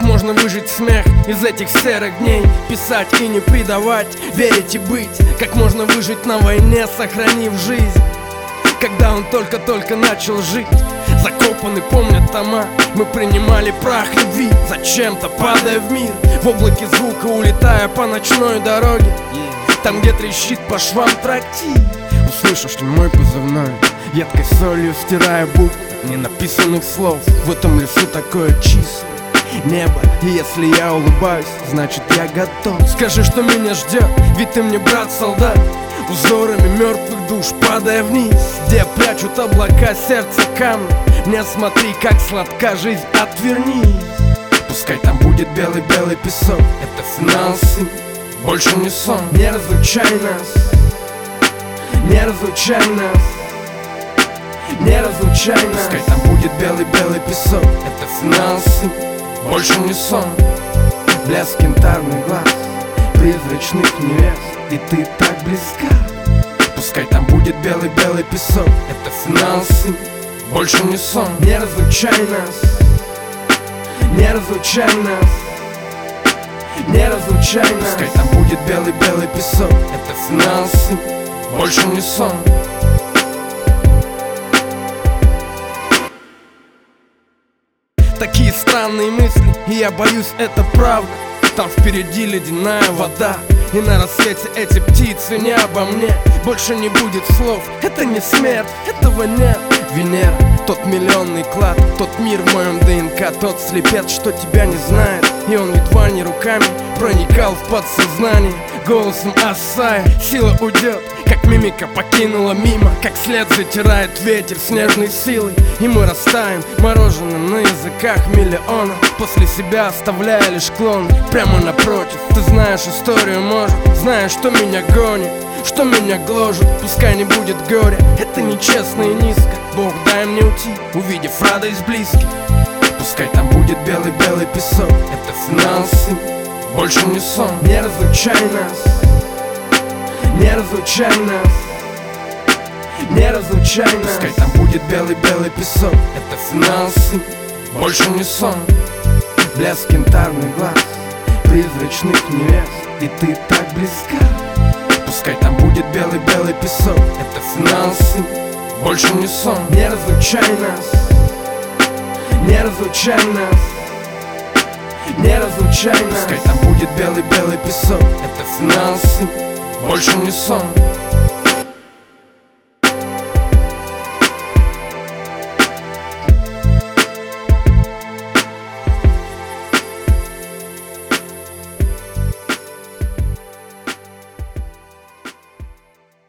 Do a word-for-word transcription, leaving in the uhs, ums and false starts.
можно выжить смех из этих серых дней, писать и не предавать, верить и быть. Как можно выжить на войне, сохранив жизнь, когда он только-только начал жить. Закопаны, помнят тома, мы принимали прах любви, зачем-то падая в мир, в облаке звука улетая по ночной дороге. Там, где трещит по швам трактир, услышишь ли мой позывной, едкой солью стирая буквы ненаписанных слов. В этом лесу такое чистое небо, и если я улыбаюсь, значит я готов. Скажи, что меня ждет, ведь ты мне брат-солдат. Узорами мертвых душ падая вниз, где прячут облака сердце камни. Не смотри, как сладка жизнь, отвернись. Пускай там будет белый-белый песок, это финал, сын, больше не сон. Не разлучай нас, не разлучай нас, не разлучай нас. Пускай там будет белый-белый песок, это финал, сын, больше не сон. Блеск янтарный глаз призрачных невест, и ты так близка. Пускай там будет белый-белый песок, это финал, сын, больше не сон. Не разлучай нас, не разлучай нас, не разлучай нас. Пускай там будет белый-белый песок, это финал, сын, больше не сон. Такие странные мысли, и я боюсь, это правда. Там впереди ледяная вода, и на рассвете эти птицы не обо мне. Больше не будет слов, это не смерть, этого нет. Венера, тот миллионный клад, тот мир в моем ДНК, тот слепец, что тебя не знает. И он едва не руками проникал в подсознание. Голосом Асая сила уйдет, как мимика покинула мимо, как след затирает ветер снежной силой. И мы растаем мороженым на языках миллиона, после себя оставляя лишь клон. Прямо напротив, ты знаешь историю, может, знаешь, что меня гонит, что меня гложет. Пускай не будет горя, это нечестно и низко. Бог, дай мне уйти, увидев радость близких. Пускай там будет белый-белый песок, это финал, сын, больше не сон. Не разлучай нас, не разлучай нас, не разлучай нас. Пускай там будет белый-белый песок, это финал, сын, больше не сон. Блеск янтарный глаз призрачных невест, и ты так близка. Пускай там будет белый-белый песок, это финал, сын, больше не сон. Не разлучай нас, не разлучай нас, не разлучай нас. Пускай там будет белый-белый песок, это финал, сын, больше не сон.